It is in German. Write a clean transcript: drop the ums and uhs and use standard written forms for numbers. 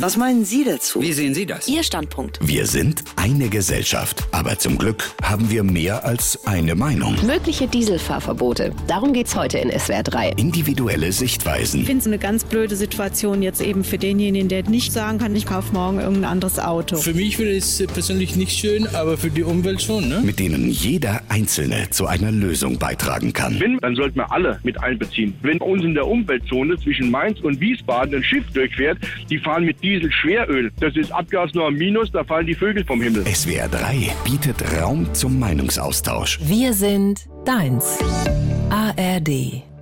Was meinen Sie dazu? Wie sehen Sie das? Ihr Standpunkt. Wir sind eine Gesellschaft, aber zum Glück haben wir mehr als eine Meinung. Mögliche Dieselfahrverbote. Darum geht's heute in SWR 3. Individuelle Sichtweisen. Ich finde es eine ganz blöde Situation jetzt eben für denjenigen, der nicht sagen kann, ich kaufe morgen irgendein anderes Auto. Für mich wäre es persönlich nicht schön, aber für die Umwelt schon, ne? Mit denen jeder Einzelne zu einer Lösung beitragen kann. Wenn, dann sollten wir alle mit einbeziehen. Wenn bei uns in der Umweltzone zwischen Mainz und Wiesbaden ein Schiff durchfährt, die fahren mit Diesel-Schweröl. Das ist Abgasnorm Minus, da fallen die Vögel vom Himmel. SWR 3 bietet Raum zum Meinungsaustausch. Wir sind deins. ARD.